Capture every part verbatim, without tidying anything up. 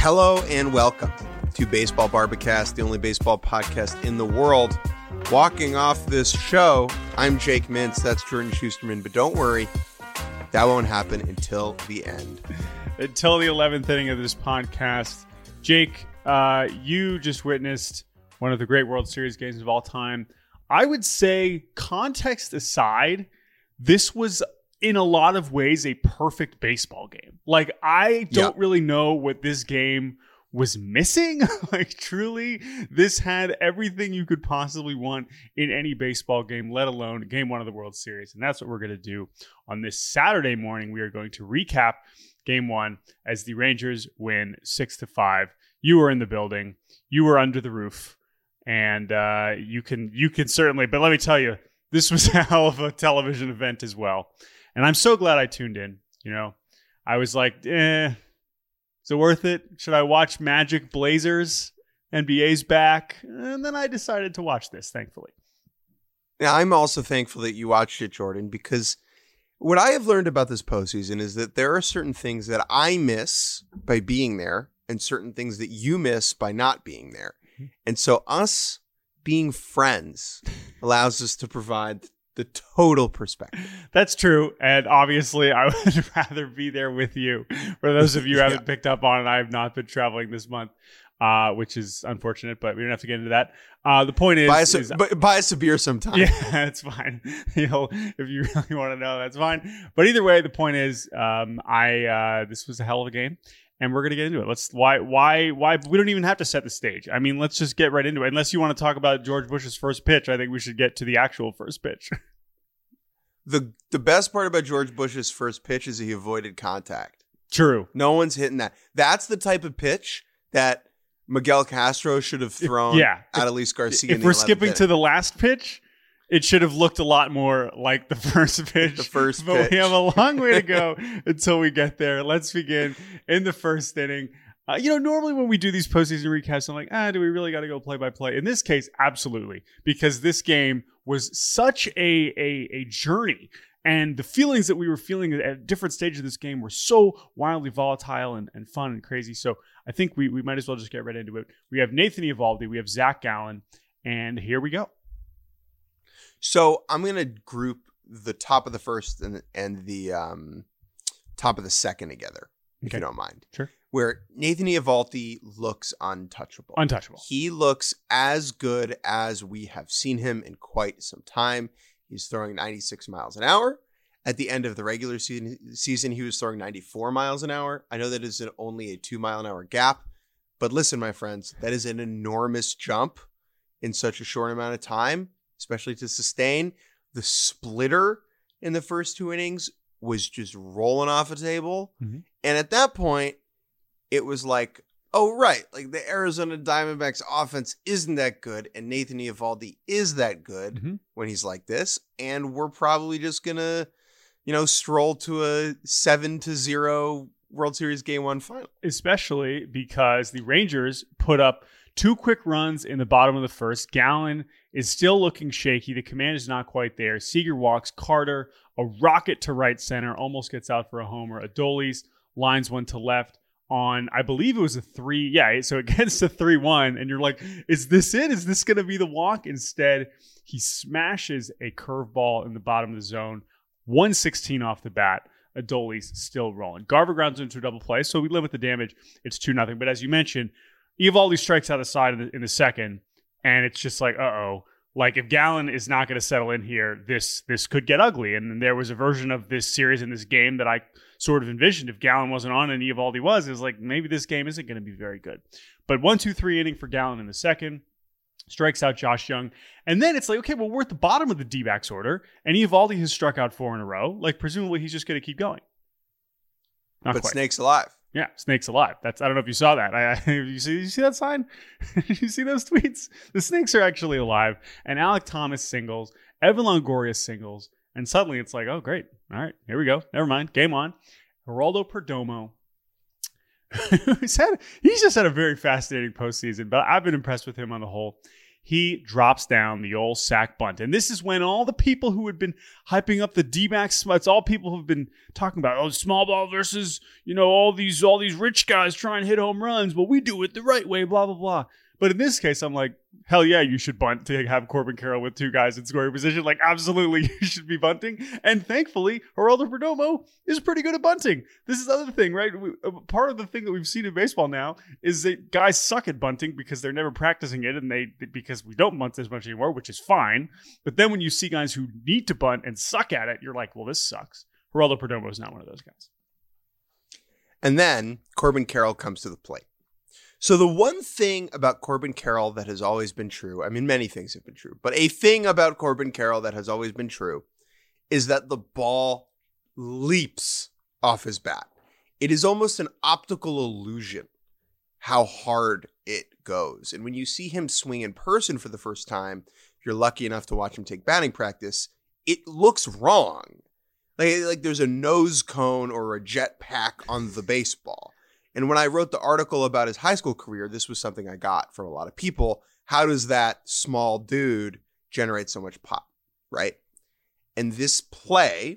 Hello and welcome to Baseball Barbacast, the only baseball podcast in the world. Walking off this show, I'm Jake Mintz, that's Jordan Schusterman, but don't worry, that won't happen until the end. Until the eleventh inning of this podcast. Jake, uh, you just witnessed one of the great World Series games of all time. I would say, context aside, this was in a lot of ways a perfect baseball game. Like, I don't yeah. really know what this game was missing. Like, truly, this had everything you could possibly want in any baseball game, let alone game one of the World Series. And that's what we're going to do on this Saturday morning. We are going to recap game one as the Rangers win six to five. You were in the building. You were under the roof. And uh, you can you can certainly, but let me tell you, this was a hell of a television event as well. And I'm so glad I tuned in. You know, I was like, eh, is it worth it? Should I watch Magic Blazers? N B A's back. And then I decided to watch this, thankfully. Now, I'm also thankful that you watched it, Jordan, because what I have learned about this postseason is that there are certain things that I miss by being there and certain things that you miss by not being there. And so us being friends allows us to provide the total perspective. That's true. And obviously, I would rather be there with you. For those of you who haven't yeah. picked up on it, I have not been traveling this month, uh, which is unfortunate, but we don't have to get into that. Uh, the point is... Buy us a, is, b- buy us a beer sometime. Yeah, that's fine. You know, if you really want to know, that's fine. But either way, the point is, um, I uh, this was a hell of a game. And we're gonna get into it. Let's why why why we don't even have to set the stage. I mean, let's just get right into it. Unless you want to talk about George Bush's first pitch, I think we should get to the actual first pitch. The the best part about George Bush's first pitch is he avoided contact. True. No one's hitting that. That's the type of pitch that Miguel Castro should have thrown if, yeah. at if, Elise Garcia. If we're skipping inning. to the last pitch, it should have looked a lot more like the first pitch. The first but pitch. We have a long way to go until we get there. Let's begin in the first inning. Uh, you know, normally when we do these postseason recaps, I'm like, ah, do we really got to go play by play? In this case, absolutely, because this game was such a, a a journey, and the feelings that we were feeling at different stages of this game were so wildly volatile and, and fun and crazy. So I think we we might as well just get right into it. We have Nathan Eovaldi, we have Zach Gallen, and here we go. So I'm going to group the top of the first and, and the um, top of the second together, if okay. you don't mind. Sure. Where Nathan Eovaldi looks untouchable. Untouchable. He looks as good as we have seen him in quite some time. He's throwing ninety-six miles an hour. At the end of the regular season, season he was throwing ninety-four miles an hour. I know that is an, only a two mile an hour gap, but listen, my friends, that is an enormous jump in such a short amount of time. Especially to sustain. The splitter in the first two innings was just rolling off a table. Mm-hmm. And at that point, it was like, oh, right. Like the Arizona Diamondbacks offense isn't that good. And Nathan Eovaldi is that good mm-hmm. when he's like this. And we're probably just going to, you know, stroll to a seven to zero World Series Game one final. Especially because the Rangers put up two quick runs in the bottom of the first. Gallen is still looking shaky. The command is not quite there. Seager walks. Carter, a rocket to right center, almost gets out for a homer. Adolis lines one to left on, I believe it was a three. Yeah, so it gets to three one, and you're like, is this it? Is this going to be the walk? Instead, he smashes a curveball in the bottom of the zone. one sixteen off the bat. Adolis still rolling. Garver grounds into a double play, so we limit the damage. It's two nothing. But as you mentioned, Eovaldi strikes out the side in the, in the second, and it's just like, uh-oh. Like, if Gallen is not going to settle in here, this this could get ugly. And there was a version of this series in this game that I sort of envisioned. If Gallen wasn't on and Eovaldi was, it was like, maybe this game isn't going to be very good. But one, two, three inning for Gallen in the second. Strikes out Josh Young. And then it's like, okay, well, we're at the bottom of the D-backs order, and Eovaldi has struck out four in a row. Like, presumably he's just going to keep going. Not but quite. Snake's alive. Yeah, Snake's alive. That's I don't know if you saw that. I, I, you see, you see that sign? You see those tweets? The Snakes are actually alive. And Alek Thomas singles, Evan Longoria singles, and suddenly it's like, oh, great. All right, here we go. Never mind. Game on. Geraldo Perdomo. he's, had, he's just had a very fascinating postseason, but I've been impressed with him on the whole. He drops down the old sack bunt. And this is when all the people who had been hyping up the D-backs, it's all people who've been talking about, oh, small ball versus, you know, all these all these rich guys trying to hit home runs, but we do it the right way, blah, blah, blah. But in this case, I'm like, hell yeah, you should bunt to have Corbin Carroll with two guys in scoring position. Like, absolutely, you should be bunting. And thankfully, Geraldo Perdomo is pretty good at bunting. This is the other thing, right? We, part of the thing that we've seen in baseball now is that guys suck at bunting because they're never practicing it, and they because we don't bunt as much anymore, which is fine. But then when you see guys who need to bunt and suck at it, you're like, well, this sucks. Geraldo Perdomo is not one of those guys. And then Corbin Carroll comes to the plate. So the one thing about Corbin Carroll that has always been true, I mean, many things have been true, but a thing about Corbin Carroll that has always been true is that the ball leaps off his bat. It is almost an optical illusion how hard it goes. And when you see him swing in person for the first time, if you're lucky enough to watch him take batting practice, it looks wrong. Like, like there's a nose cone or a jet pack on the baseball. And when I wrote the article about his high school career, this was something I got from a lot of people. How does that small dude generate so much pop, right? And this play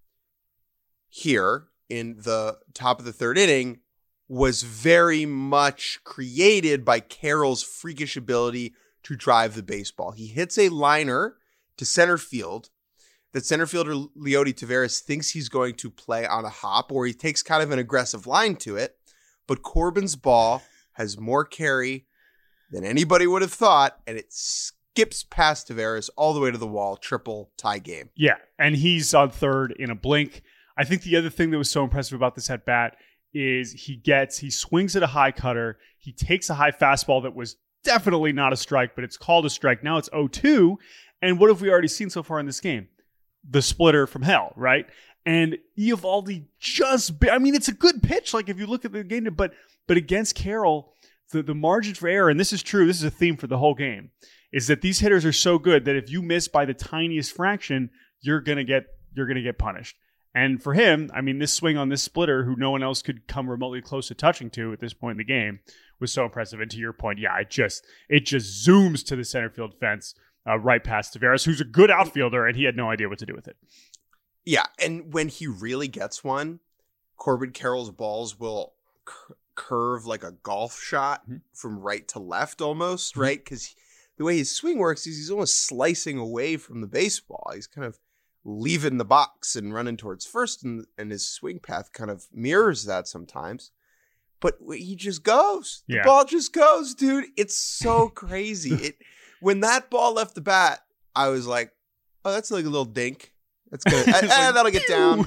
here in the top of the third inning was very much created by Carroll's freakish ability to drive the baseball. He hits a liner to center field that center fielder Leody Taveras thinks he's going to play on a hop, or he takes kind of an aggressive line to it. But Corbin's ball has more carry than anybody would have thought, and it skips past Taveras all the way to the wall, triple tie game. Yeah, and he's on third in a blink. I think the other thing that was so impressive about this at bat is he gets, he swings at a high cutter. He takes a high fastball that was definitely not a strike, but it's called a strike. Now it's oh two. And what have we already seen so far in this game? The splitter from hell, right? And Eovaldi just, I mean, it's a good pitch. Like if you look at the game, but but against Carroll, the, the margin for error, and this is true, this is a theme for the whole game, is that these hitters are so good that if you miss by the tiniest fraction, you're gonna get you're gonna get punished. And for him, I mean, this swing on this splitter, who no one else could come remotely close to touching to at this point in the game, was so impressive. And to your point, yeah, it just it just zooms to the center field fence, uh, right past Taveras, who's a good outfielder, and he had no idea what to do with it. Yeah, and when he really gets one, Corbin Carroll's balls will cur- curve like a golf shot mm-hmm. from right to left almost, mm-hmm. right? Because the way his swing works is he's almost slicing away from the baseball. He's kind of leaving the box and running towards first, and, and his swing path kind of mirrors that sometimes. But he just goes. The yeah. ball just goes, dude. It's so crazy. It When that ball left the bat, I was like, oh, that's like a little dink. That's good. And, like, and that'll get down.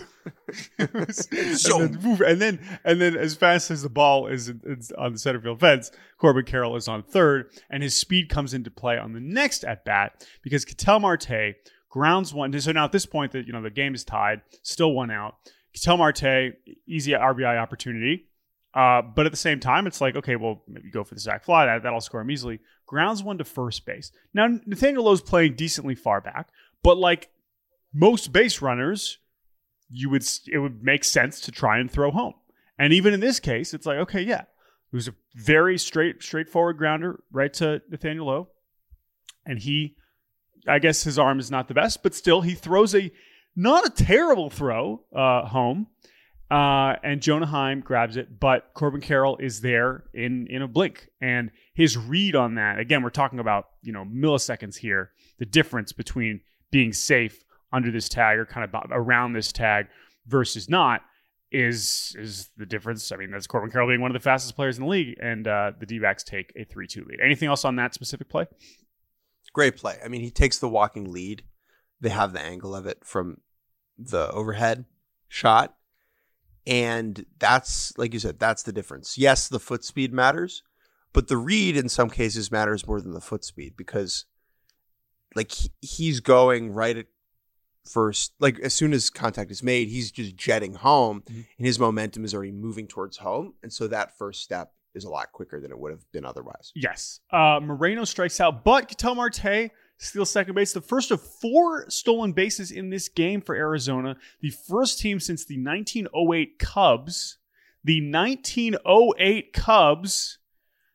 so, and, then, and then, and then, as fast as the ball is, is on the center field fence, Corbin Carroll is on third, and his speed comes into play on the next at bat because Ketel Marte grounds one. So now at this point, that you know the game is tied, still one out. Ketel Marte, easy R B I opportunity, uh, but at the same time, it's like okay, well maybe go for the sac fly. That that'll score him easily. Grounds one to first base. Now Nathaniel Lowe's playing decently far back, but like. Most base runners, you would it would make sense to try and throw home. And even in this case, it's like, okay, yeah. It was a very straight, straightforward grounder right to Nathaniel Lowe. And he, I guess his arm is not the best, but still he throws a, not a terrible throw uh, home. Uh, and Jonah Heim grabs it, but Corbin Carroll is there in, in a blink. And his read on that, again, we're talking about, you know, milliseconds here, the difference between being safe under this tag or kind of around this tag versus not is is the difference. I mean, that's Corbin Carroll being one of the fastest players in the league, and uh, the D-backs take a three two lead. Anything else on that specific play? Great play. I mean, he takes the walking lead. They have the angle of it from the overhead shot, and that's, like you said, that's the difference. Yes, the foot speed matters, but the read in some cases matters more than the foot speed because, like, he, he's going right at first, like as soon as contact is made, he's just jetting home mm-hmm. and his momentum is already moving towards home. And so that first step is a lot quicker than it would have been otherwise. Yes. Uh, Moreno strikes out, but Ketel Marte steals second base. The first of four stolen bases in this game for Arizona. The first team since the nineteen oh eight Cubs. The nineteen oh eight Cubs.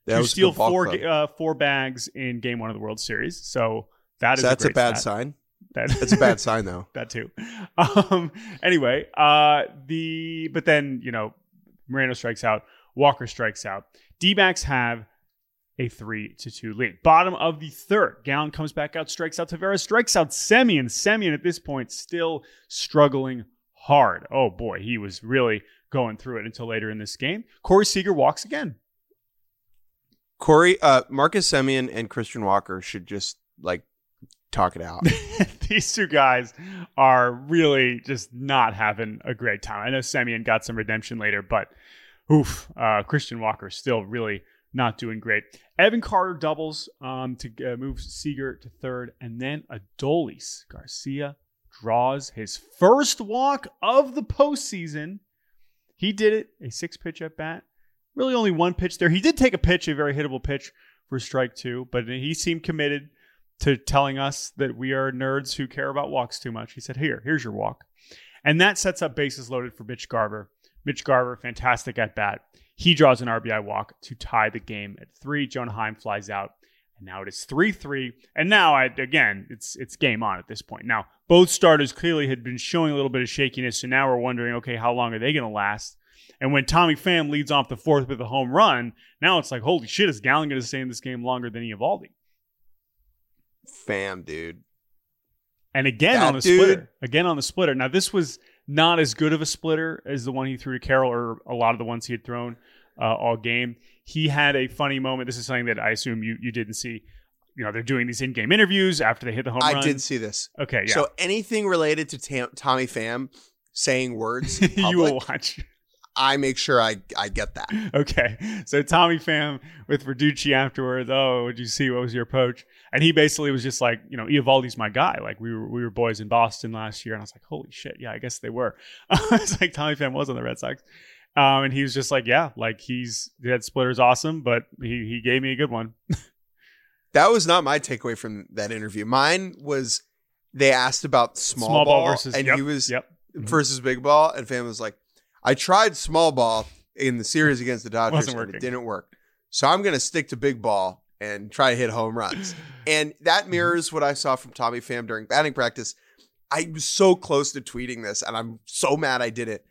That to was a steal good ball four club. uh, four bags in Game One of the World Series. So that is So that's a, a great bad stat. sign. That, That's a bad sign, though. That too. Um, anyway, uh, the but then you know Moreno strikes out, Walker strikes out. D-backs have a three to two lead. Bottom of the third, Gallen comes back out, strikes out Tavares, strikes out Semien. Semien at this point still struggling hard. Oh boy, he was really going through it until later in this game. Corey Seager walks again. Corey, uh, Marcus Semien and Christian Walker should just like talk it out. These two guys are really just not having a great time. I know Semien got some redemption later, but oof, uh, Christian Walker still really not doing great. Evan Carter doubles um, to uh, move Seager to third, and then Adolis Garcia draws his first walk of the postseason. He did it, a six-pitch at bat. Really only one pitch there. He did take a pitch, a very hittable pitch for strike two, but he seemed committed to telling us that we are nerds who care about walks too much. He said, here, here's your walk. And that sets up bases loaded for Mitch Garver. Mitch Garver, fantastic at bat. He draws an R B I walk to tie the game at three. Jonah Heim flies out, and now it is three three. And now, I, again, it's it's game on at this point. Now, both starters clearly had been showing a little bit of shakiness, so now we're wondering, okay, how long are they going to last? And when Tommy Pham leads off the fourth with a home run, now it's like, holy shit, is Gallen going to stay in this game longer than Eovaldi? Pham, dude. And again That on the dude. splitter. Again on the splitter. Now, this was not as good of a splitter as the one he threw to Carroll or a lot of the ones he had thrown uh, all game. He had a funny moment. This is something that I assume you, you didn't see. You know, they're doing these in-game interviews after they hit the home I run. did see this. Okay, yeah. So anything related to Tam- Tommy Pham saying words in You will public, watch. I make sure I, I get that. Okay. So Tommy Pham with Verducci afterwards. Oh, what'd you see? What was your approach? And he basically was just like, you know, Eovaldi's my guy. Like we were we were boys in Boston last year. And I was like, holy shit. Yeah, I guess they were. It's like Tommy Pham was on the Red Sox. Um, and he was just like, yeah, like he's that splitter's awesome, but he he gave me a good one. That was not my takeaway from that interview. Mine was they asked about small, Small ball ball, versus and yep, he was yep. versus big ball, and Pham was like, I tried small ball in the series against the Dodgers Wasn't and working. it didn't work. So I'm going to stick to big ball and try to hit home runs. And that mirrors what I saw from Tommy Pham during batting practice. I was so close to tweeting this, and I'm so mad I did it.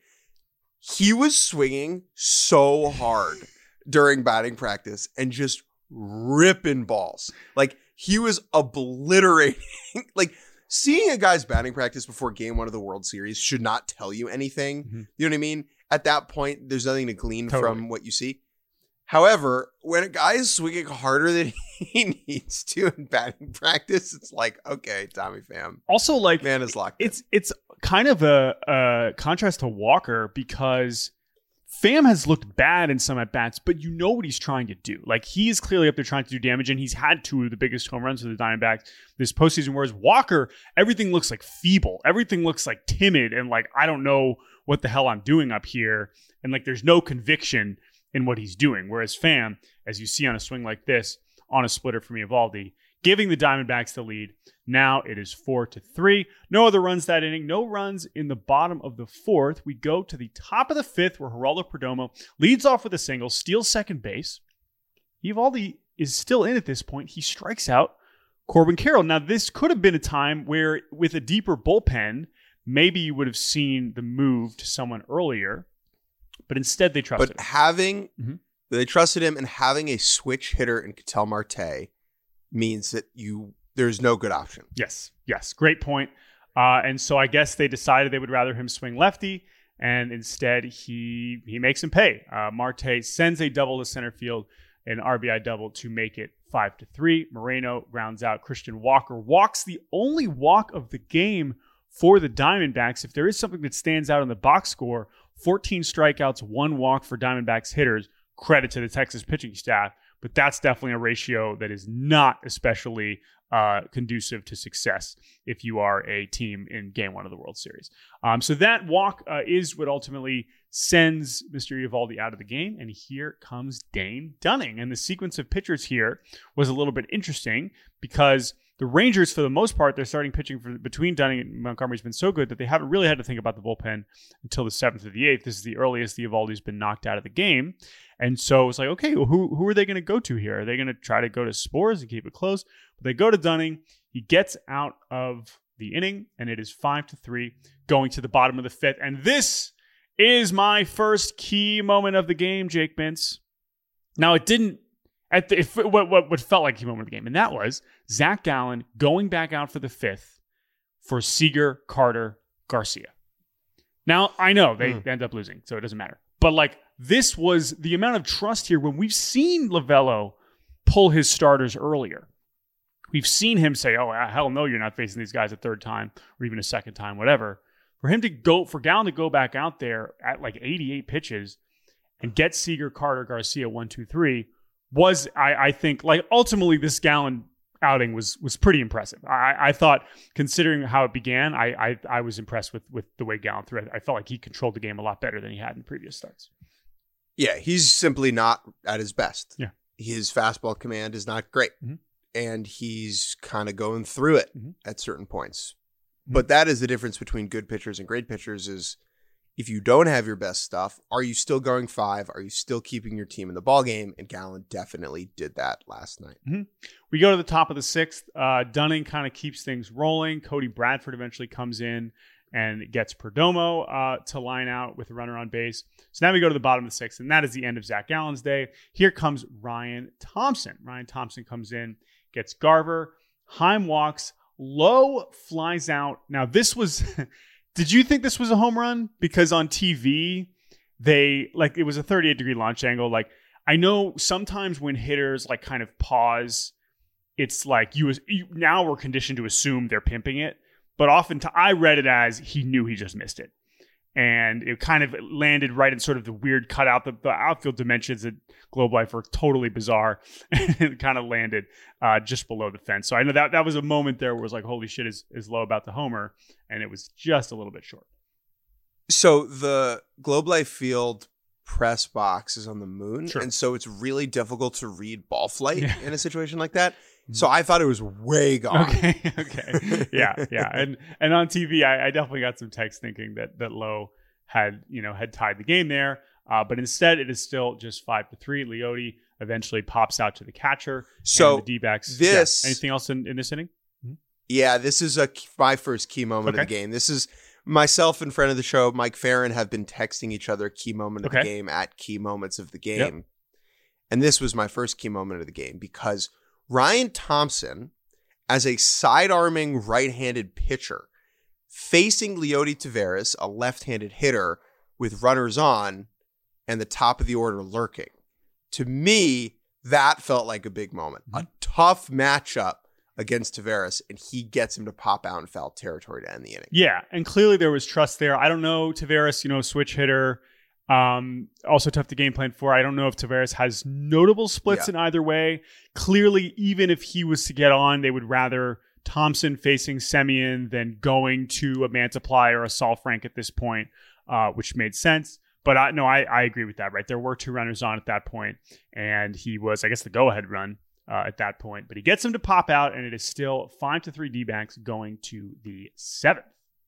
He was swinging so hard during batting practice and just ripping balls. Like, he was obliterating. Like, seeing a guy's batting practice before game one of the World Series should not tell you anything. Mm-hmm. You know what I mean? At that point, there's nothing to glean Totally. from what you see. However, when a guy is swinging harder than he needs to in batting practice, it's like, okay, Tommy Pham, Also, like man is locked in. it's it's kind of a, a contrast to Walker because Pham has looked bad in some at bats, but you know what he's trying to do. Like he is clearly up there trying to do damage, and he's had two of the biggest home runs for the Diamondbacks this postseason. Whereas Walker, everything looks like feeble, everything looks like timid, and like I don't know what the hell I'm doing up here, and like there's no conviction in what he's doing. Whereas Pham, as you see on a swing like this, on a splitter from Eovaldi, giving the Diamondbacks the lead. Now it is four to three. No other runs that inning. No runs in the bottom of the fourth. We go to the top of the fifth where Geraldo Perdomo leads off with a single, steals second base. Eovaldi is still in at this point. He strikes out Corbin Carroll. Now this could have been a time where with a deeper bullpen, maybe you would have seen the move to someone earlier, but instead they trusted But him. having, Mm-hmm. they trusted him, and having a switch hitter in Ketel Marte means that you there's no good option. Yes, yes, great point. Uh, and so I guess they decided they would rather him swing lefty, and instead he he makes him pay. Uh, Marte sends a double to center field, an R B I double to make it five to three. Moreno rounds out. Christian Walker walks the only walk of the game for the Diamondbacks. If there is something that stands out in the box score, fourteen strikeouts, one walk for Diamondbacks hitters. Credit to the Texas pitching staff, but that's definitely a ratio that is not especially uh, conducive to success if you are a team in game one of the World Series. Um, so that walk uh, is what ultimately sends Mister Eovaldi out of the game, and here comes Dane Dunning. And the sequence of pitchers here was a little bit interesting because The Rangers, for the most part, their starting pitching for, between Dunning and Montgomery has been so good that they haven't really had to think about the bullpen until the seventh or the eighth. This is the earliest the Eovaldi's been knocked out of the game. And so it's like, okay, well, who, who are they going to go to here? Are they going to try to go to Spores and keep it close? But they go to Dunning. He gets out of the inning, and it is five to three going to the bottom of the fifth. And this is my first key moment of the game, Jake Mintz. Now, it didn't, at the, it, what, what, what felt like a key moment of the game, and that was Zach Gallen going back out for the fifth for Seager, Carter, Garcia. Now, I know they mm. end up losing, so it doesn't matter. But, like, this was the amount of trust here when we've seen Lovello pull his starters earlier. We've seen him say, oh, hell no, you're not facing these guys a third time or even a second time, whatever. For him to go, for Gallen to go back out there at like eighty-eight pitches and get Seager, Carter, Garcia one, two, three was, I, I think, like ultimately this Gallen outing was was pretty impressive. I, I thought, considering how it began, I, I I was impressed with with the way Gallen threw it. I felt like he controlled the game a lot better than he had in previous starts. Yeah, he's simply not at his best. Yeah, his fastball command is not great. Mm-hmm. And he's kind of going through it mm-hmm. at certain points. Mm-hmm. But that is the difference between good pitchers and great pitchers is if you don't have your best stuff, are you still going five? Are you still keeping your team in the ballgame? And Gallen definitely did that last night. Mm-hmm. We go to the top of the sixth. Uh, Dunning kind of keeps things rolling. Cody Bradford eventually comes in and gets Perdomo uh, to line out with a runner on base. So now we go to the bottom of the sixth, and that is the end of Zach Gallen's day. Here comes Ryan Thompson. Ryan Thompson comes in, gets Garver. Heim walks. Lowe flies out. Now, this was... Did you think this was a home run? Because on T V, they... Like, it was a thirty-eight degree launch angle. Like, I know sometimes when hitters, like, kind of pause, it's like you, you now we're conditioned to assume they're pimping it. But often, to, I read it as he knew he just missed it. And it kind of landed right in sort of the weird cutout. The, the outfield dimensions at Globe Life are totally bizarre. And it kind of landed uh, just below the fence. So I know that that was a moment there where it was like, holy shit, is, is Lowe about to homer? And it was just a little bit short. So the Globe Life Field press box is on the moon. Sure. And so it's really difficult to read ball flight yeah. in a situation like that. So I thought it was way gone. Okay, okay, yeah, yeah, and and on T V, I, I definitely got some text thinking that that Lowe had you know had tied the game there, uh, but instead it is still just five to three. Leote eventually pops out to the catcher. So and the D-backs. This yeah. Anything else in, in this inning? Mm-hmm. Yeah, this is a my first key moment okay. of the game. This is myself and friend of the show, Mike Farron, have been texting each other key moment of okay. the game at key moments of the game, yep. and this was my first key moment of the game because Ryan Thompson, as a side-arming right-handed pitcher, facing Leote Taveras, a left-handed hitter, with runners on and the top of the order lurking. To me, that felt like a big moment. Mm-hmm. A tough matchup against Taveras, and he gets him to pop out in foul territory to end the inning. Yeah, and clearly there was trust there. I don't know, Taveras, you know, switch hitter. Um, also tough to game plan for. I don't know if Taveras has notable splits yeah. in either way. Clearly, even if he was to get on, they would rather Thompson facing Semien than going to a Mantiply or a Saul Frank at this point, uh, which made sense. But I, no, I, I agree with that, right? There were two runners on at that point, and he was, I guess, the go-ahead run uh, at that point. But he gets him to pop out, and it is still five to three D-backs going to the seventh.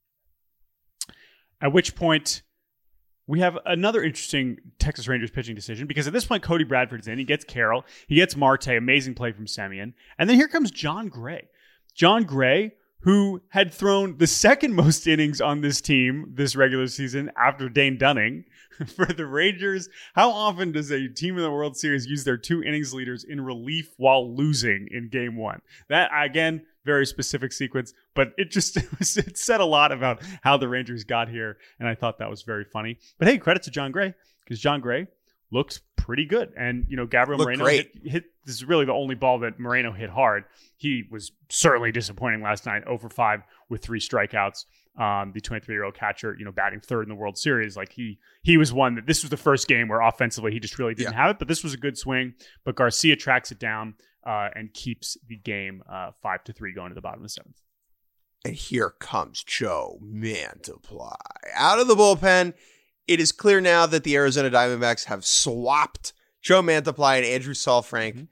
At which point... we have another interesting Texas Rangers pitching decision because at this point, Cody Bradford's in. He gets Carroll. He gets Marte. Amazing play from Semien. And then here comes John Gray. John Gray, who had thrown the second most innings on this team this regular season after Dane Dunning for the Rangers. How often does a team in the World Series use their two innings leaders in relief while losing in game one? That, again, very specific sequence, but it just it, was, it said a lot about how the Rangers got here, and I thought that was very funny. But hey, credit to John Gray, because John Gray looks pretty good. And, you know, Gabriel Look Moreno hit, hit, this is really the only ball that Moreno hit hard. He was certainly disappointing last night, oh for five with three strikeouts. Um, the twenty-three-year-old catcher, you know, batting third in the World Series. Like he he was one that this was the first game where offensively he just really didn't yeah. have it, but this was a good swing. But Garcia tracks it down uh, and keeps the game uh, five to three going to the bottom of the seventh. And here comes Joe Mantiply out of the bullpen. It is clear now that the Arizona Diamondbacks have swapped Joe Mantiply and Andrew Saul Frank mm-hmm.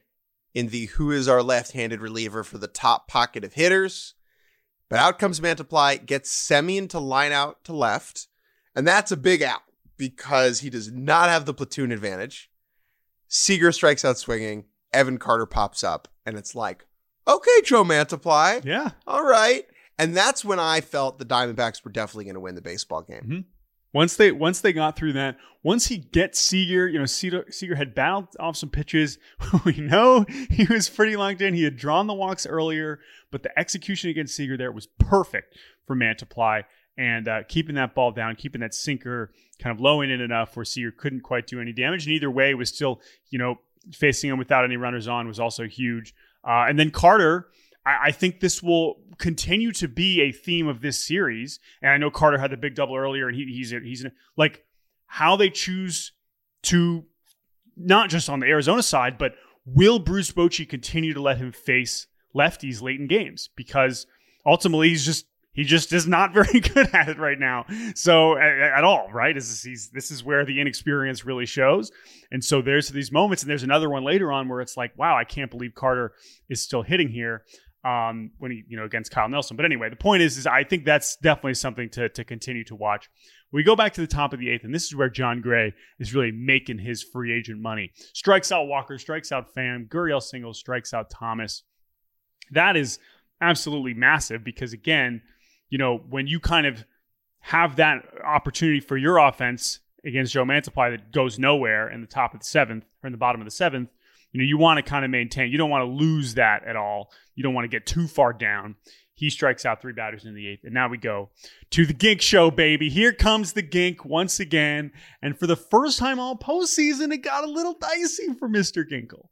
in the who is our left-handed reliever for the top pocket of hitters. But out comes Mantiply, gets Semien to line out to left. And that's a big out because he does not have the platoon advantage. Seager strikes out swinging. Evan Carter pops up. And it's like, okay, Joe Mantiply. Yeah. All right. And that's when I felt the Diamondbacks were definitely going to win the baseball game. Mm-hmm. Once they once they got through that, once he gets Seager, you know, Seager, Seager had battled off some pitches. We know he was pretty locked in. He had drawn the walks earlier, but the execution against Seager there was perfect for Mantiply. And uh, keeping that ball down, keeping that sinker kind of low in it enough where Seager couldn't quite do any damage. And either way, was still, you know, facing him without any runners on was also huge. Uh, and then Carter, I think this will continue to be a theme of this series. And I know Carter had the big double earlier, and he, he's he's like how they choose to, not just on the Arizona side, but will Bruce Bochy continue to let him face lefties late in games? Because ultimately he's just he just is not very good at it right now. So at, at all, right? This is, he's, this is where the inexperience really shows. And so there's these moments, and there's another one later on where it's like, wow, I can't believe Carter is still hitting here. Um, when he, you know, against Kyle Nelson. But anyway, the point is, is I think that's definitely something to to continue to watch. We go back to the top of the eighth, and this is where John Gray is really making his free agent money. Strikes out Walker, strikes out Pham, Gurriel singles, strikes out Thomas. That is absolutely massive because, again, you know, when you kind of have that opportunity for your offense against Joe Mantiply that goes nowhere in the top of the seventh or in the bottom of the seventh, you know, you want to kind of maintain. You don't want to lose that at all. You don't want to get too far down. He strikes out three batters in the eighth. And now we go to the Gink show, baby. Here comes the Gink once again. And for the first time all postseason, it got a little dicey for Mister Ginkel.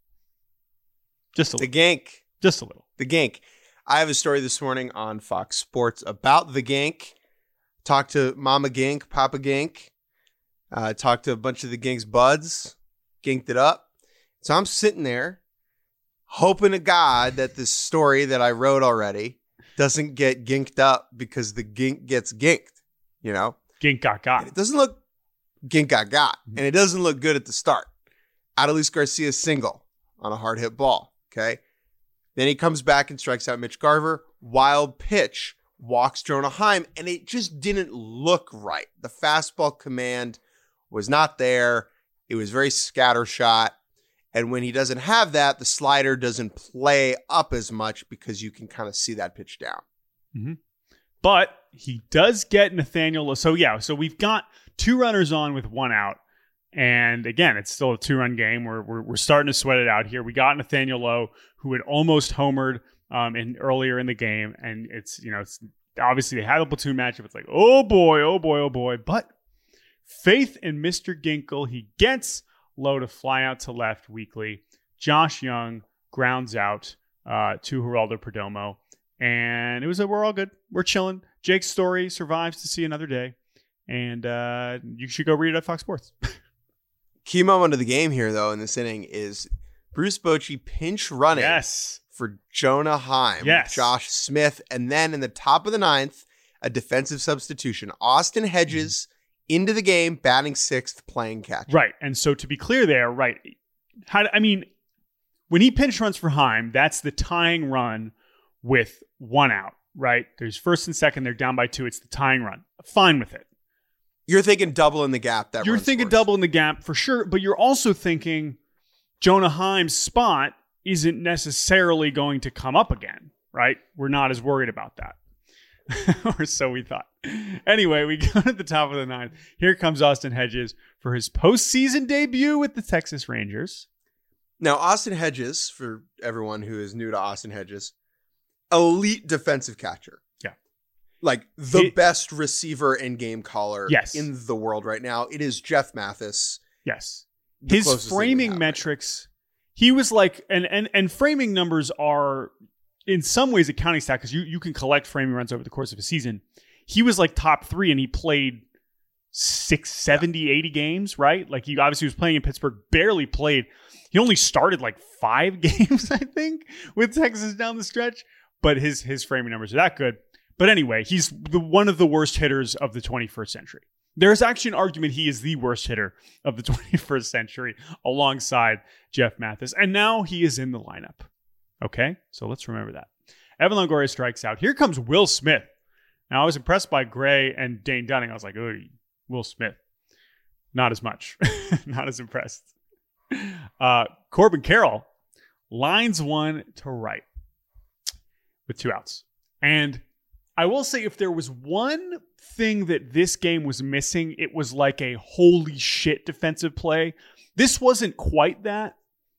Just a the little. The Gink. Just a little. The Gink. I have a story this morning on Fox Sports about the Gink. Talked to Mama Gink, Papa Gink. Uh, talked to a bunch of the Gink's buds. Ginked it up. So I'm sitting there hoping to God that this story that I wrote already doesn't get ginked up because the gink gets ginked, you know? Gink got got. And it doesn't look gink got got. And it doesn't look good at the start. Adolis Garcia single on a hard hit ball, okay? Then he comes back and strikes out Mitch Garver. Wild pitch, walks Jonah Heim, and it just didn't look right. The fastball command was not there. It was very scattershot. And when he doesn't have that, the slider doesn't play up as much because you can kind of see that pitch down. Mm-hmm. But he does get Nathaniel. So, yeah, so we've got two runners on with one out. And again, it's still a two-run game. We're, we're, we're starting to sweat it out here. We got Nathaniel Lowe, who had almost homered um, in earlier in the game. And it's, you know, it's obviously they had a platoon matchup. It's like, oh, boy, oh, boy, oh, boy. But faith in Mister Ginkel. He gets Lowe to fly out to left weakly. Josh Young grounds out uh, to Geraldo Perdomo. And it was a, we're all good. We're chilling. Jake's story survives to see another day. And uh, you should go read it at Fox Sports. Key moment of the game here, though, in this inning is Bruce Bochy pinch running yes. for Jonah Heim, yes. Josh Smith. And then in the top of the ninth, a defensive substitution. Austin Hedges mm-hmm. into the game, batting sixth, playing catch. Right. And so to be clear there, right, how, I mean, when he pinch runs for Heim, that's the tying run with one out, right? There's first and second. They're down by two. It's the tying run. Fine with it. You're thinking double in the gap. That You're thinking scores. double in the gap for sure, but you're also thinking Jonah Heim's spot isn't necessarily going to come up again, right? We're not as worried about that. Or so we thought. Anyway, we go to the top of the ninth. Here comes Austin Hedges for his postseason debut with the Texas Rangers. Now, Austin Hedges, for everyone who is new to Austin Hedges, elite defensive catcher. Yeah. Like the it, best receiver and game caller yes. in the world right now. It is Jeff Mathis. Yes. His framing metrics, right he was like, and, and, and framing numbers are in some ways a counting stat because you, you can collect framing runs over the course of a season. He was like top three and he played six, seventy, yeah. eighty games, right? Like he obviously was playing in Pittsburgh, barely played. He only started like five games, I think, with Texas down the stretch. But his his framing numbers are that good. But anyway, he's the, one of the worst hitters of the twenty-first century. There's actually an argument he is the worst hitter of the twenty-first century alongside Jeff Mathis. And now he is in the lineup. Okay, so let's remember that. Evan Longoria strikes out. Here comes Will Smith. Now, I was impressed by Gray and Dane Dunning. I was like, oh, Will Smith. Not as much. Not as impressed. Uh, Corbin Carroll lines one to right with two outs. And I will say, if there was one thing that this game was missing, it was like a holy shit defensive play. This wasn't quite that.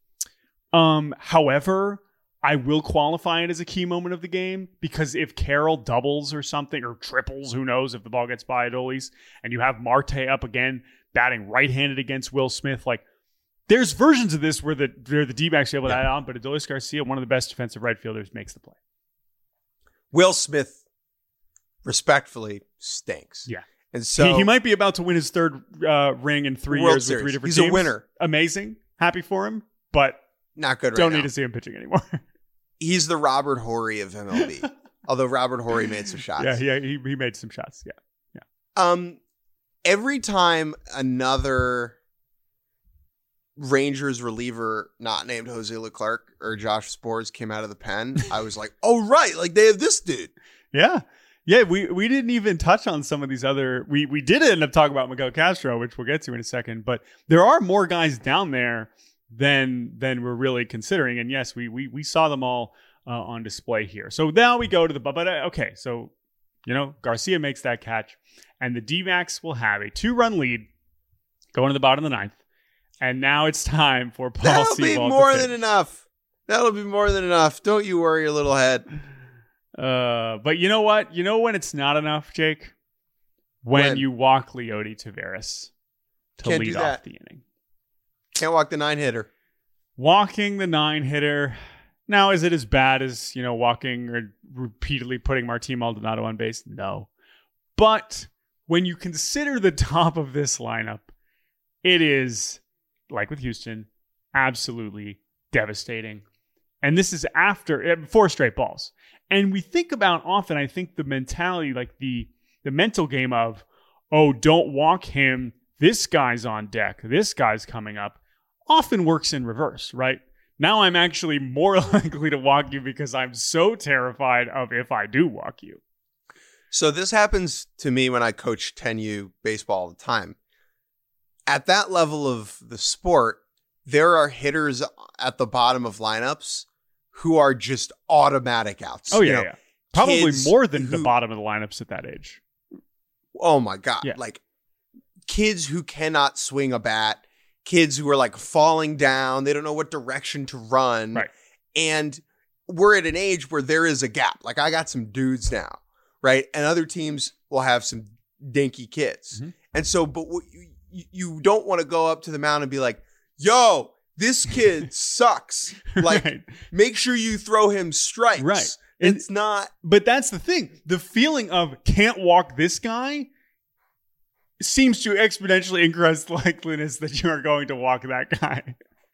Um, however, I will qualify it as a key moment of the game, because if Carroll doubles or something, or triples, who knows, if the ball gets by Adolis, and you have Marte up again, batting right-handed against Will Smith, like, there's versions of this where the, where the D-backs are able to add on, but Adolis Garcia, one of the best defensive right fielders, makes the play. Will Smith, respectfully, stinks. Yeah. And so he, he might be about to win his third uh, ring in three World years Series. with three different He's teams. He's a winner. Amazing. Happy for him, but not good right don't now. need to see him pitching anymore. He's the Robert Horry of M L B. Although Robert Horry made some shots. Yeah, he, he he made some shots. Yeah. Yeah. Um, every time another Rangers reliever not named Jose Leclerc or Josh Sborz came out of the pen, I was like, oh, right. Like, they have this dude. Yeah. Yeah, we, we didn't even touch on some of these other... We, we did end up talking about Miguel Castro, which we'll get to in a second. But there are more guys down there than than we're really considering. And yes, we we, we saw them all uh, on display here. So now we go to the... But uh, okay, so, you know, Garcia makes that catch. And the D-backs will have a two-run lead going to the bottom of the ninth. And now it's time for Paul That'll Sewald be more to than pitch. enough. That'll be more than enough. Don't you worry your little head. Uh, but you know what? You know when it's not enough, Jake? When, When? you walk Leody Taveras to Can't lead do off that. the inning. Can't walk the nine hitter. Walking the nine hitter. Now, is it as bad as, you know, walking or repeatedly putting Martín Maldonado on base? No. But when you consider the top of this lineup, it is, like with Houston, absolutely devastating. And this is after four straight balls. And we think about often, I think the mentality, like the the mental game of, oh, don't walk him. This guy's on deck. This guy's coming up. Often works in reverse, right? Now I'm actually more likely to walk you because I'm so terrified of if I do walk you. So this happens to me when I coach ten U baseball all the time. At that level of the sport, there are hitters at the bottom of lineups who are just automatic outs. Oh, yeah, You know, yeah. Probably kids more than the who- bottom of the lineups at that age. Oh my God. Yeah. Like kids who cannot swing a bat, kids who are like falling down. They don't know what direction to run. Right. And we're at an age where there is a gap. Like I got some dudes now, right? And other teams will have some dinky kids. Mhm. And so, but what you, you, you don't want to go up to the mound and be like, yo, this kid sucks. Like, Right. make sure you throw him strikes. Right. And- It's not. But that's the thing. The feeling of can't walk this guy seems to exponentially increase the likeliness that you are going to walk that guy.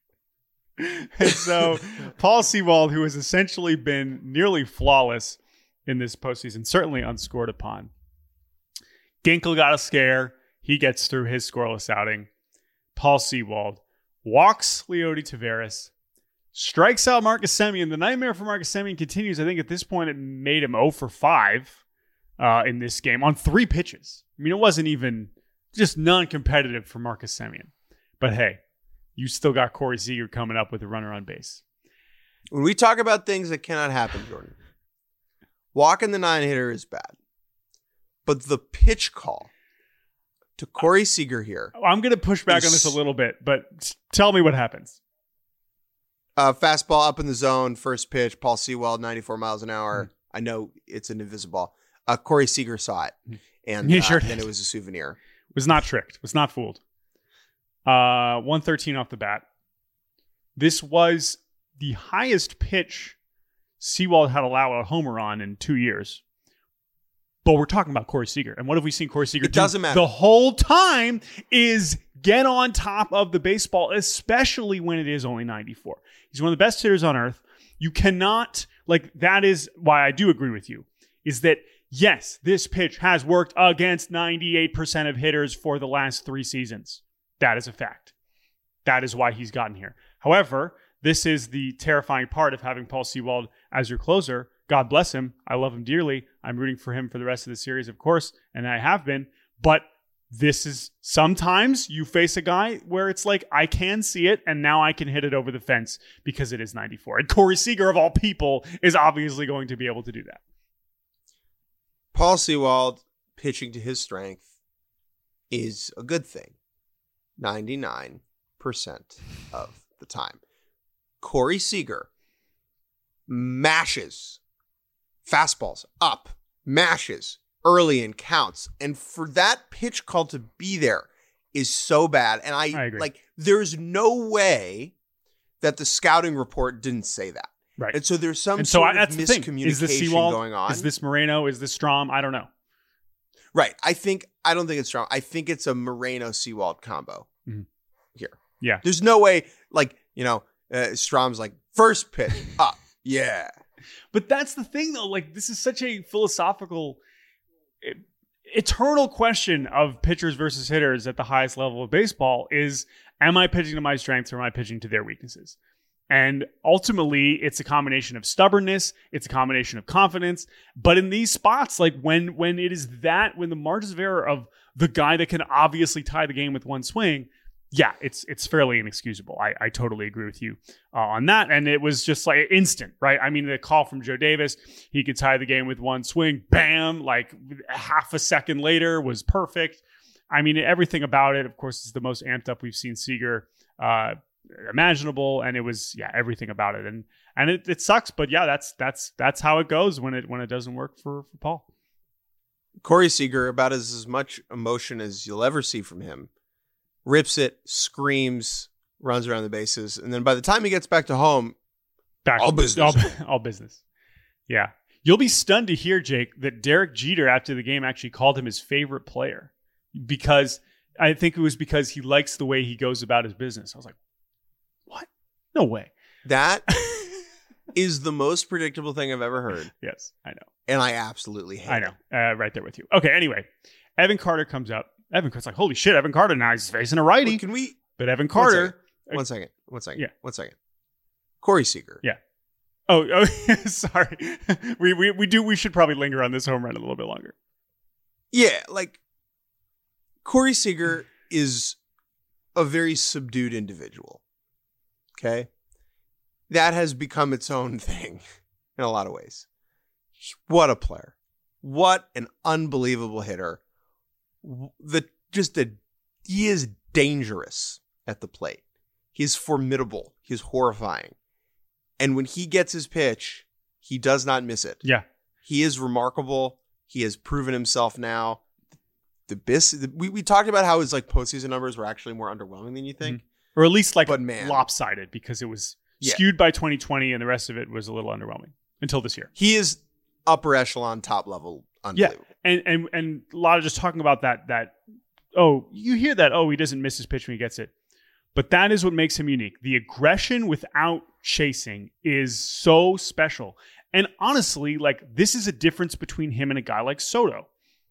And so Paul Sewald, who has essentially been nearly flawless in this postseason, certainly unscored upon. Ginkel got a scare. He gets through his scoreless outing. Paul Sewald walks Leody Taveras, strikes out Marcus Semien. The nightmare for Marcus Semien continues. I think at this point it made him zero for five uh, in this game on three pitches. I mean, it wasn't even just non-competitive for Marcus Semien. But hey, you still got Corey Seager coming up with a runner on base. When we talk about things that cannot happen, Jordan, walking the nine hitter is bad. But the pitch call to Corey Seager here, I'm going to push back on this a little bit, but s- tell me what happens. uh, fastball up in the zone, first pitch, Paul Sewald, ninety-four miles an hour. I know it's an invisible. Uh, Corey Seager saw it, and He uh, sure then did. it was a souvenir. Was not tricked. Was not fooled. Uh, one thirteen off the bat. This was the highest pitch Sewald had allowed a homer on in two years. But we're talking about Corey Seager. And what have we seen Corey Seager It do doesn't matter. the whole time is get on top of the baseball, especially when it is only ninety-four. He's one of the best hitters on earth. You cannot, like, that is why I do agree with you, is that Yes, this pitch has worked against ninety-eight percent of hitters for the last three seasons. That is a fact. That is why he's gotten here. However, this is the terrifying part of having Paul Sewald as your closer. God bless him. I love him dearly. I'm rooting for him for the rest of the series, of course, and I have been. But this is sometimes you face a guy where it's like, I can see it, and now I can hit it over the fence because it is ninety-four. And Corey Seager, of all people, is obviously going to be able to do that. Paul Sewald pitching to his strength is a good thing. ninety-nine percent of the time. Corey Seager mashes fastballs up, mashes early in counts. And for that pitch call to be there is so bad. And I, I agree. like, there's no way that the scouting report didn't say that. Right. And so there's some and so sort I, that's of the thing. miscommunication Is this Sewald? going on. Is this Moreno? Is this Strom? I don't know. Right. I think, I don't think it's strong. I think it's a Moreno-Sewald combo mm-hmm. here. Yeah. There's no way, like, you know, uh, Strom's like, first pitch, up. Yeah. But that's the thing, though. Like, this is such a philosophical, eternal question of pitchers versus hitters at the highest level of baseball is, am I pitching to my strengths or am I pitching to their weaknesses? And ultimately, it's a combination of stubbornness. It's a combination of confidence. But in these spots, like when when it is that, when the margins of error of the guy that can obviously tie the game with one swing, yeah, it's it's fairly inexcusable. I, I totally agree with you uh, on that. And it was just like instant, right? I mean, the call from Joe Davis, he could tie the game with one swing, bam, like half a second later was perfect. I mean, everything about it, of course, is the most amped up we've seen Seager uh, imaginable. And it was, yeah, everything about it. And and it, it sucks, but yeah, that's that's that's how it goes when it when it doesn't work for, for Paul. Corey Seager, about as, as much emotion as you'll ever see from him. Rips it, screams, runs around the bases, and then by the time he gets back to home, back all business. All, all business. Yeah. You'll be stunned to hear, Jake, that Derek Jeter after the game actually called him his favorite player because I think it was because he likes the way he goes about his business. I was like, what? No way. That is the most predictable thing I've ever heard. Yes, I know. And I absolutely hate I know. Uh, right there with you. Okay, anyway. Evan Carter comes up. Evan Carter's like, holy shit, Evan Carter now he's facing a righty. Well, can we? But Evan Carter. One second. One second. Yeah. One second. Corey Seager. Yeah. Oh, oh sorry. we, we we do. We should probably linger on this home run a little bit longer. Yeah, like Corey Seager is a very subdued individual. Okay, that has become its own thing in a lot of ways. What a player! What an unbelievable hitter! The just a he is dangerous at the plate. He's formidable. He's horrifying. And when he gets his pitch, he does not miss it. Yeah. He is remarkable. He has proven himself now. The bis the, we, we talked about how his like postseason numbers were actually more underwhelming than you think. Mm-hmm. Or at least like but man, lopsided because it was yeah. skewed by twenty twenty and the rest of it was a little underwhelming until this year. He is upper echelon, top level, unbelievable. Yeah. And and and a lot of just talking about that that oh, you hear that, oh, he doesn't miss his pitch when he gets it. But that is what makes him unique. The aggression without chasing is so special. And honestly, like this is a difference between him and a guy like Soto.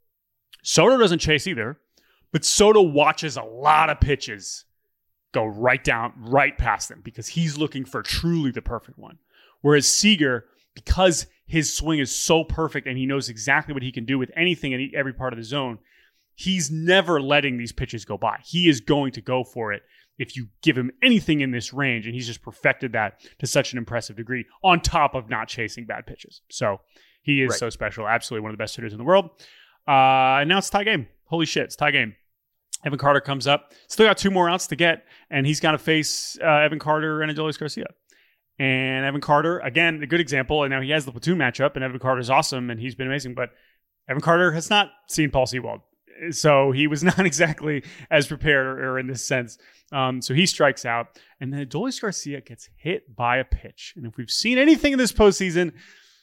Soto doesn't chase either, but Soto watches a lot of pitches go right down, right past them because he's looking for truly the perfect one. Whereas Seager, because his swing is so perfect and he knows exactly what he can do with anything in every part of the zone, he's never letting these pitches go by. He is going to go for it if you give him anything in this range, and he's just perfected that to such an impressive degree on top of not chasing bad pitches. So he is right. so special. Absolutely one of the best hitters in the world. Uh, and now it's tie game. Holy shit, it's tie game. Evan Carter comes up. Still got two more outs to get, and he's got to face uh, Evan Carter and Adolis Garcia. And Evan Carter, again, a good example, and now he has the platoon matchup, and Evan Carter's awesome, and he's been amazing, but Evan Carter has not seen Paul Sewald. So he was not exactly as prepared or, or in this sense. Um, so he strikes out, and then Adolis Garcia gets hit by a pitch. And if we've seen anything in this postseason,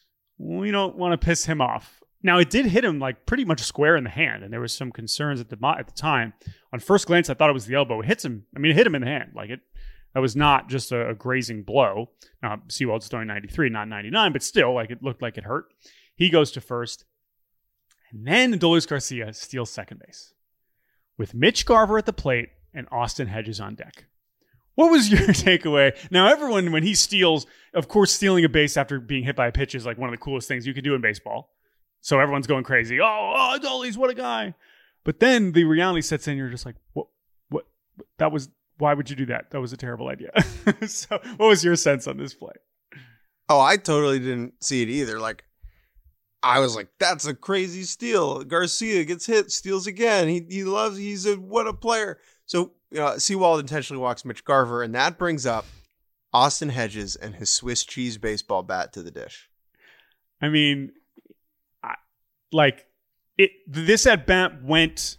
we don't want to piss him off. Now, it did hit him like pretty much square in the hand, and there was some concerns at the at the time. On first glance, I thought it was the elbow. It hits him. I mean, it hit him in the hand. Like it, that was not just a, a grazing blow. Now, Sewald's throwing ninety-three, not ninety-nine, but still, like it looked like it hurt. He goes to first. And then Adolis Garcia steals second base with Mitch Garver at the plate and Austin Hedges on deck. What was your takeaway? Now, everyone, when he steals, of course, stealing a base after being hit by a pitch is like one of the coolest things you can do in baseball. So everyone's going crazy. Oh, oh Adolis, what a guy. But then the reality sets in. You're just like, what? What? That was, why would you do that? That was a terrible idea. So what was your sense on this play? Oh, I totally didn't see it either. Like, I was like, that's a crazy steal. Garcia gets hit, steals again. He he loves, he's a, what a player. So uh, Sewald intentionally walks Mitch Garver, and that brings up Austin Hedges and his Swiss cheese baseball bat to the dish. I mean, I, like, it. This at bat went,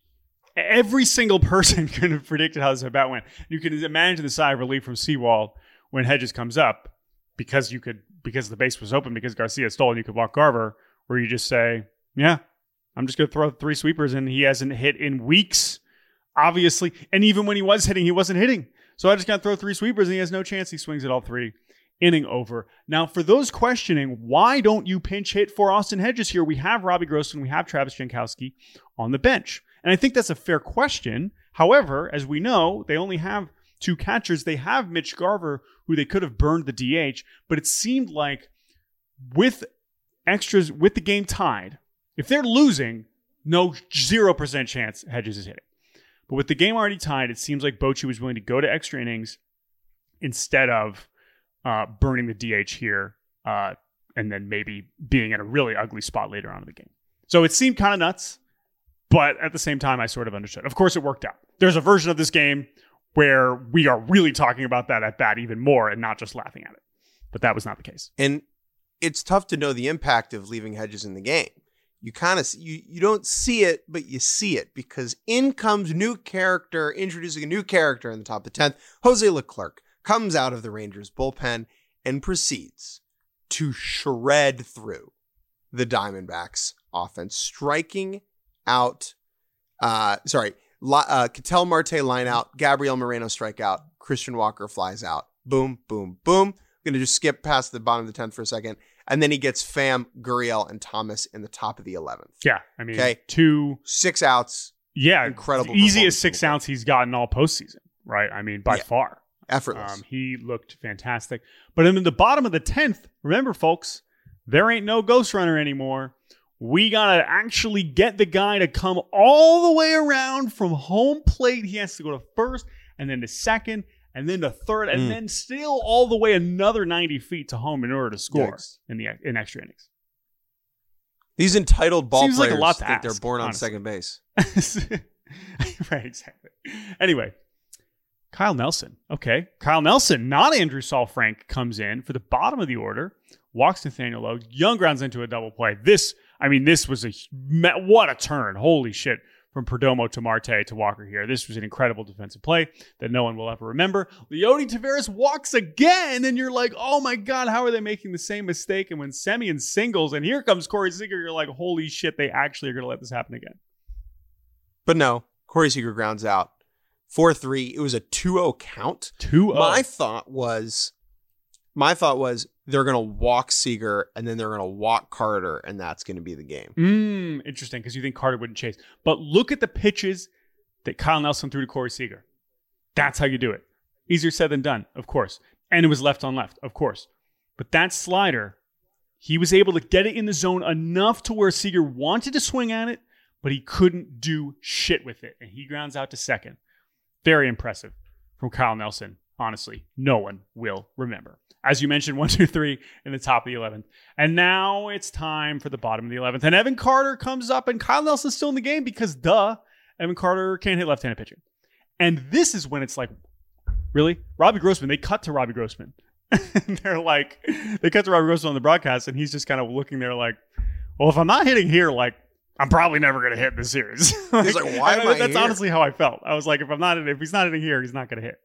every single person could have predicted how this at bat went. You can imagine the sigh of relief from Sewald when Hedges comes up because you could, because the base was open, because Garcia stole and you could walk Garver, where you just say, yeah, I'm just going to throw three sweepers, and he hasn't hit in weeks, obviously. And even when he was hitting, he wasn't hitting. So I just got to throw three sweepers, and he has no chance. He swings at all three. Inning over. Now, for those questioning, why don't you pinch hit for Austin Hedges here? We have Robbie Grossman, we have Travis Jankowski on the bench. And I think that's a fair question. However, as we know, they only have two catchers. They have Mitch Garver, who they could have burned the D H, but it seemed like with extras, with the game tied, if they're losing, no zero percent chance Hedges is hitting. But with the game already tied, it seems like Bochy was willing to go to extra innings instead of uh, burning the D H here uh, and then maybe being in a really ugly spot later on in the game. So it seemed kind of nuts, but at the same time, I sort of understood. Of course, it worked out. There's a version of this game where we are really talking about that at bat even more and not just laughing at it. But that was not the case. And it's tough to know the impact of leaving Hedges in the game. You kind of, you, you don't see it, but you see it because in comes new character, introducing a new character in the top of the tenth. Jose Leclerc comes out of the Rangers bullpen and proceeds to shred through the Diamondbacks offense, striking out, uh, sorry, uh, Ketel Marte line out, Gabriel Moreno strike out, Christian Walker flies out. Boom, boom, boom. I'm going to just skip past the bottom of the tenth for a second. And then he gets Pham, Gurriel, and Thomas in the top of the eleventh. Yeah, I mean, okay. two... Six outs. Yeah, incredible. Easiest six outs he's gotten all postseason, right? I mean, by yeah. far. Effortless. Um, he looked fantastic. But in the bottom of the tenth, remember, folks, there ain't no ghost runner anymore. We got to actually get the guy to come all the way around from home plate. He has to go to first, and then to second, and then to third, and mm. then still all the way another ninety feet to home in order to score Yikes. in the in extra innings. These entitled ball Seems players like a lot to think ask, they're born honestly. on second base. Right, exactly. Anyway, Kyle Nelson. Okay, Kyle Nelson, not Andrew Saul Frank, comes in for the bottom of the order, walks Nathaniel Lowe, Young grounds into a double play. This, I mean, this was a, what a turn. Holy shit. From Perdomo to Marte to Walker here. This was an incredible defensive play that no one will ever remember. Leody Taveras walks again, and you're like, oh my God, how are they making the same mistake? And when Semien singles, and here comes Corey Seager, you're like, holy shit, they actually are going to let this happen again. But no, Corey Seager grounds out. four three. It was a two oh count. two oh. My thought was, my thought was, they're going to walk Seager and then they're going to walk Carter, and that's going to be the game. Mm, interesting, because you think Carter wouldn't chase. But look at the pitches that Kyle Nelson threw to Corey Seager. That's how you do it. Easier said than done, of course. And it was left on left, of course. But that slider, he was able to get it in the zone enough to where Seager wanted to swing at it, but he couldn't do shit with it. And he grounds out to second. Very impressive from Kyle Nelson. Honestly, no one will remember. As you mentioned, one, two, three in the top of the eleventh. And now it's time for the bottom of the eleventh. And Evan Carter comes up, and Kyle Nelson's still in the game because, duh, Evan Carter can't hit left-handed pitching. And this is when it's like, really? Robbie Grossman, they cut to Robbie Grossman. And they're like, they cut to Robbie Grossman on the broadcast, and he's just kind of looking there like, well, if I'm not hitting here, like, I'm probably never going to hit in this series. Like, he's like, why am I That's here? honestly how I felt. I was like, if I'm not, if he's not hitting here, he's not going to hit.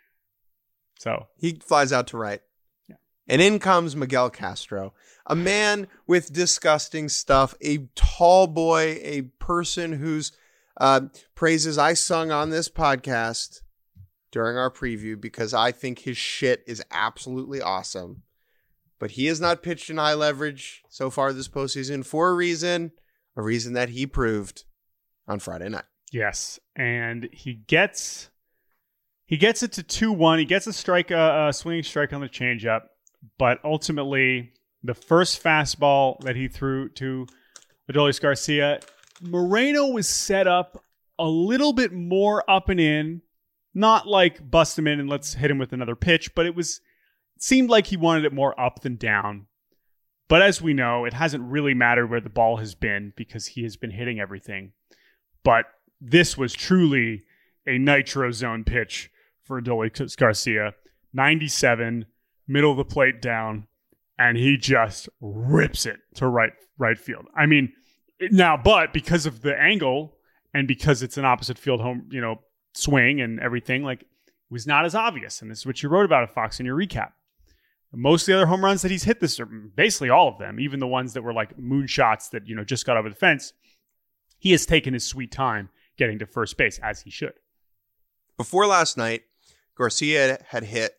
So he flies out to right. Yeah. And in comes Miguel Castro, a man with disgusting stuff, a tall boy, a person whose uh, praises I sung on this podcast during our preview because I think his shit is absolutely awesome. But he has not pitched in high leverage so far this postseason for a reason. a reason that he proved on Friday night. Yes, and he gets he gets it to two one. He gets a strike, uh, a swinging strike on the changeup, but ultimately the first fastball that he threw to Adolis Garcia, Moreno was set up a little bit more up and in, not like bust him in and let's hit him with another pitch, but it was it seemed like he wanted it more up than down. But as we know, it hasn't really mattered where the ball has been because he has been hitting everything. But this was truly a nitro zone pitch for Adolis Garcia. ninety-seven, middle of the plate down, and he just rips it to right right field. I mean, now, but because of the angle and because it's an opposite field home, you know, swing and everything, like, it was not as obvious. And this is what you wrote about at Fox in your recap. Most of the other home runs that he's hit this, basically all of them, even the ones that were like moonshots that, you know, just got over the fence, he has taken his sweet time getting to first base, as he should. Before last night, Garcia had hit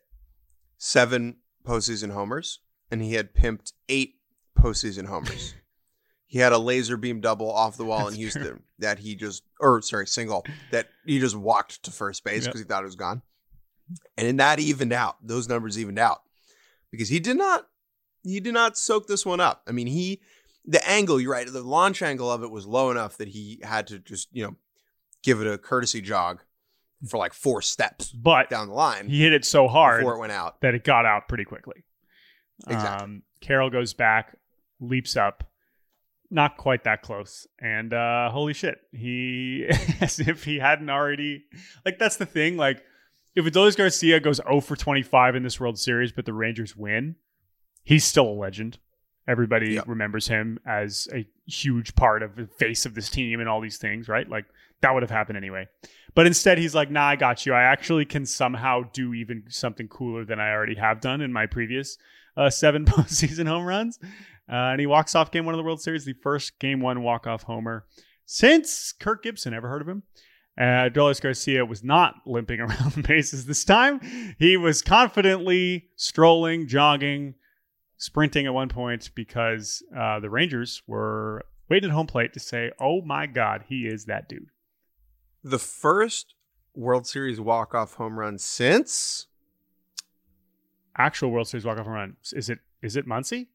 seven postseason homers, and he had pimped eight postseason homers. He had a laser beam double off the wall That's in Houston true. that he just, or sorry, single, that he just walked to first base because yep. he thought it was gone. And in that evened out, those numbers evened out because he did not, he did not soak this one up. I mean, he, the angle, you're right, the launch angle of it was low enough that he had to just, you know, give it a courtesy jog for like four steps but down the line. He hit it so hard before it went out that it got out pretty quickly. Exactly. Um, Carroll goes back, leaps up, not quite that close. And uh, holy shit, he, as if he hadn't already, like, that's the thing. Like, if Adolis Garcia goes oh for twenty-five in this World Series, but the Rangers win, he's still a legend. Everybody yep. remembers him as a huge part of the face of this team and all these things, right? Like, that would have happened anyway. But instead, he's like, nah, I got you. I actually can somehow do even something cooler than I already have done in my previous uh, seven postseason home runs. Uh, and he walks off game one of the World Series, the first game one walk-off homer since Kirk Gibson. Ever heard of him? Uh, Adolis Garcia was not limping around the bases this time. He was confidently strolling, jogging, sprinting at one point because uh, the Rangers were waiting at home plate to say, oh my God, he is that dude. The first World Series walk-off home run since? Actual World Series walk-off home run. Is it is it Muncy?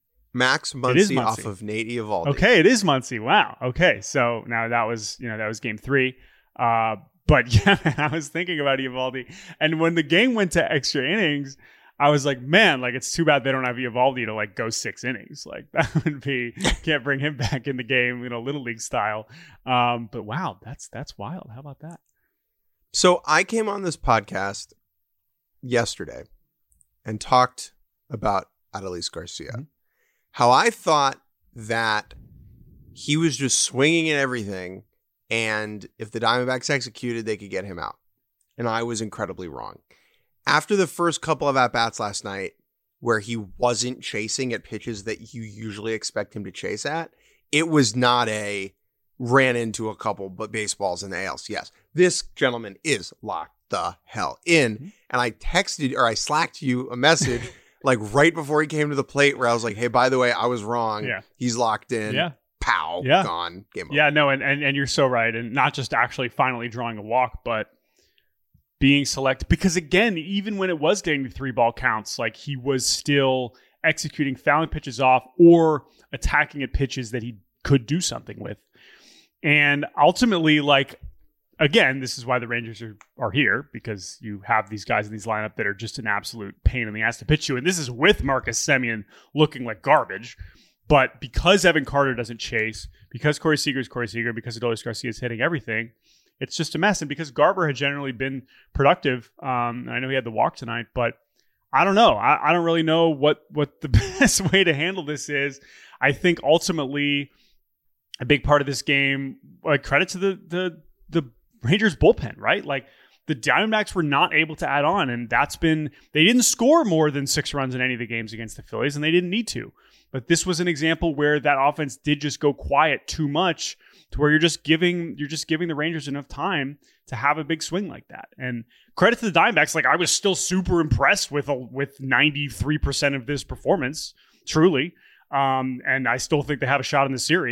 Max Muncy off of Nate Eovaldi. Okay, it is Muncy. Wow. Okay, so now that was, you know, that was game three. Uh, but yeah, man, I was thinking about Eovaldi. And when the game went to extra innings, I was like, man, like, it's too bad they don't have Eovaldi to like go six innings. Like, that would be, can't bring him back in the game, you know, Little League style. Um, but wow, that's that's wild. How about that? So I came on this podcast yesterday and talked about Adolis Garcia. Mm-hmm. How I thought that he was just swinging at everything, and if the Diamondbacks executed, they could get him out. And I was incredibly wrong. After the first couple of at-bats last night, where he wasn't chasing at pitches that you usually expect him to chase at, it was not a ran into a couple but baseballs in the A L C S. This gentleman is locked the hell in. Mm-hmm. And I texted or I slacked you a message like right before he came to the plate where I was like, hey, by the way, I was wrong. Yeah. He's locked in. Yeah. Pow. Yeah. Gone. Game over. Yeah, no, and, and, and you're so right. And not just actually finally drawing a walk, but being selected. Because again, even when it was getting the three ball counts, like he was still executing fouling pitches off or attacking at pitches that he could do something with. And ultimately, like, again, this is why the Rangers are, are here, because you have these guys in these lineup that are just an absolute pain in the ass to pitch you. And this is with Marcus Semien looking like garbage. But because Evan Carter doesn't chase, because Corey Seager is Corey Seager, because Adolis Garcia is hitting everything, it's just a mess. And because Garber had generally been productive, um, I know he had the walk tonight, but I don't know. I, I don't really know what, what the best way to handle this is. I think ultimately a big part of this game, like, credit to the the the Rangers bullpen, right? Like, the Diamondbacks were not able to add on, and that's been, they didn't score more than six runs in any of the games against the Phillies, and they didn't need to. But this was an example where that offense did just go quiet too much, to where you're just giving you're just giving the Rangers enough time to have a big swing like that. And credit to the Diamondbacks, like, I was still super impressed with a, with ninety-three percent of this performance, truly. Um, and I still think they have a shot in the series.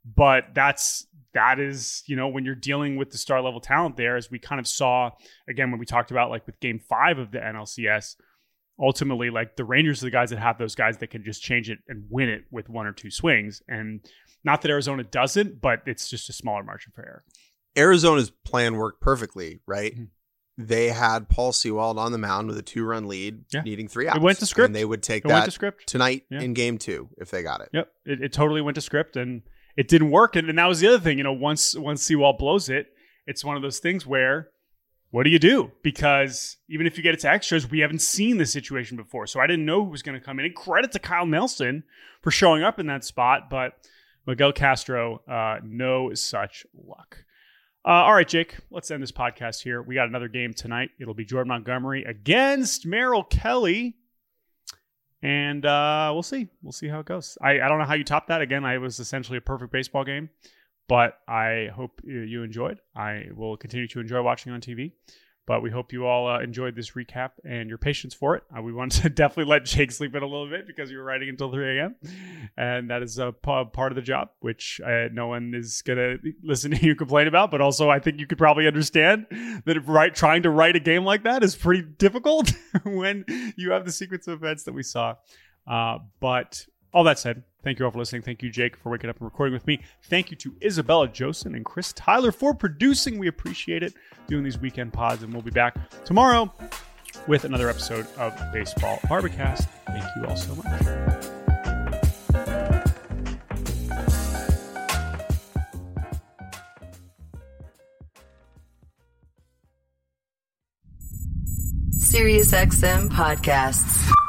But that's that is, you know, when you're dealing with the star level talent there, as we kind of saw again when we talked about like with game five of the N L C S, ultimately like the Rangers are the guys that have those guys that can just change it and win it with one or two swings. And not that Arizona doesn't, but it's just a smaller margin for error. Arizona's plan worked perfectly, right? Mm-hmm. They had Paul Sewald on the mound with a two-run lead, yeah. needing three outs. It went to script. And they would take it that went to script. tonight yeah. in game two if they got it. Yep, it, it totally went to script, and it didn't work. And, and that was the other thing. You know, once once Sewald blows it, it's one of those things where, what do you do? Because even if you get it to extras, we haven't seen this situation before. So I didn't know who was going to come in. And credit to Kyle Nelson for showing up in that spot, but Miguel Castro, uh, no such luck. Uh, all right, Jake, let's end this podcast here. We got another game tonight. It'll be Jordan Montgomery against Merrill Kelly. And uh, we'll see. We'll see how it goes. I, I don't know how you top that. Again, I, it was essentially a perfect baseball game. But I hope you enjoyed. I will continue to enjoy watching on T V. But we hope you all uh, enjoyed this recap and your patience for it. Uh, we wanted to definitely let Jake sleep in a little bit because you were writing until three a.m. And that is a p- part of the job, which uh, no one is going to listen to you complain about. But also, I think you could probably understand that if, right, trying to write a game like that is pretty difficult when you have the sequence of events that we saw. Uh, but all that said, thank you all for listening. Thank you, Jake, for waking up and recording with me. Thank you to Isabella Josen and Chris Tyler for producing. We appreciate it, doing these weekend pods, and we'll be back tomorrow with another episode of Baseball Barbacast. Thank you all so much. SiriusXM Podcasts.